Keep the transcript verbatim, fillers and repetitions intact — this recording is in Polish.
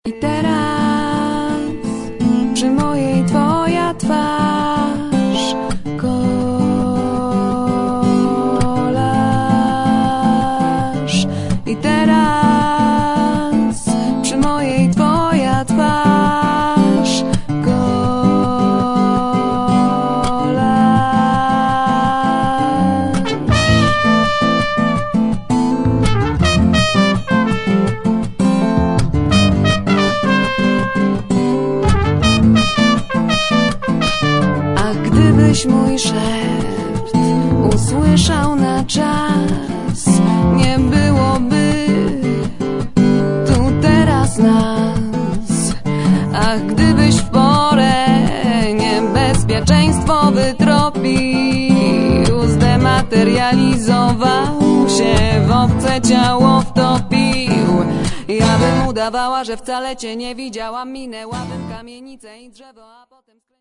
I teraz przy mojej twoja twarz, kolaż. I teraz przy mojej twoja twarz, kolaż. A gdybyś mój szept usłyszał na czas, nie byłoby tu teraz nas. Ach, gdybyś w porę niebezpieczeństwo wytropił, zdematerializował się, w obce ciało wtopił, ja bym udawała, że wcale cię nie widziałam, minęłabym kamienicę i drzewo, a potem